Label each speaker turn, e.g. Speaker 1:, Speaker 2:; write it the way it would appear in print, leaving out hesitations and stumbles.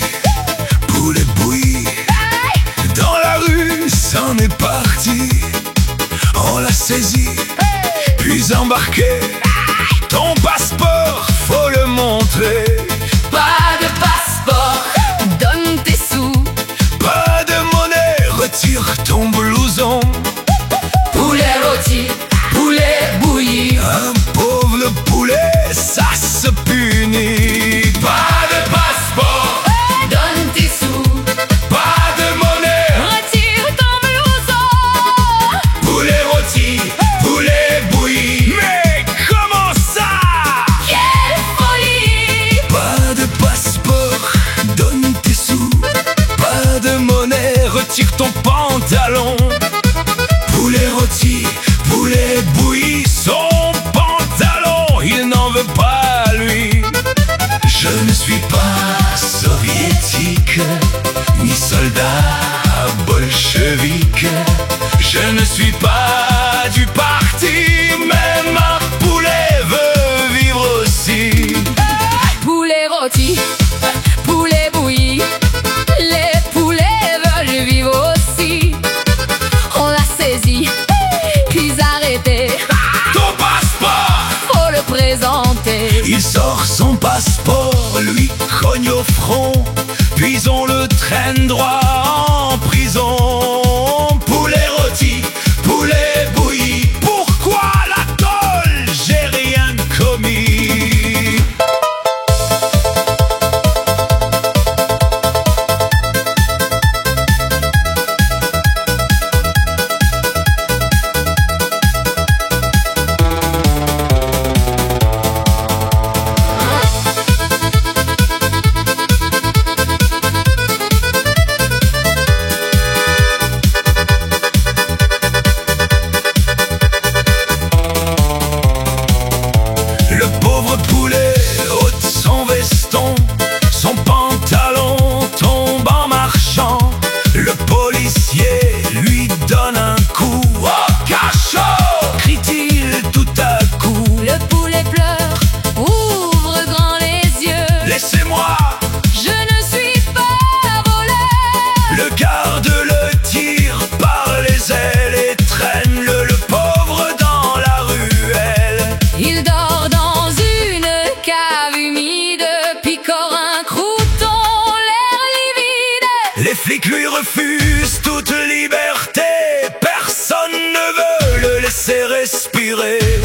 Speaker 1: poulet bouilli. Dans la rue, c'en est parti. On l'a saisi, puis embarqué. Ton passeport, faut le montrer.
Speaker 2: Pas de passeport, donne tes sous.
Speaker 1: Pas de monnaie, retire ton blouson.
Speaker 2: Poulet rôti, poulet bouilli.
Speaker 1: Un pauvre le poulet, ça se punit. Pas de passeport,
Speaker 2: Donne tes sous.
Speaker 1: pas de monnaie.
Speaker 2: Retire ton blouson.
Speaker 1: Poulet rôti, poulet bouilli. Mais comment ça?
Speaker 2: Quelle folie!
Speaker 1: Pas de passeport, donne tes sous. Pas de monnaie, retire ton pantalon. Poulet rôti, poulet bouilli. Son pantalon, il n'en veut pas lui. Je ne suis pas soviétique, ni soldat bolchevique. Je ne suis pas du parti, mais ma poulet veut vivre aussi.
Speaker 2: Poulet rôti, poulet bouilli. Les poulets veulent vivre aussi. On l'a saisi, puis arrêté.
Speaker 1: Ton passeport!
Speaker 2: Faut le présenter.
Speaker 1: Il sort son passeport, lui cogne au front, puis on le traîne droit en prison. Poulet rôti, poulet bouilli. Pourquoi la tôle? J'ai rien commis. Le pauvre poulet ôte son veston, son pantalon tombe en marchant. Le policier lui donne un coup. Oh, cachot! Crie-t-il tout à coup.
Speaker 2: Le poulet pleure, ouvre grand les yeux.
Speaker 1: Laissez-moi!
Speaker 2: Je ne suis pas voleur.
Speaker 1: Le garde le tire par les ailes et traîne le pauvre dans la ruelle.
Speaker 2: Il dort dans une cave humide, picore un crouton, l'air livide.
Speaker 1: Les flics lui refusent toute liberté. Personne ne veut le laisser respirer.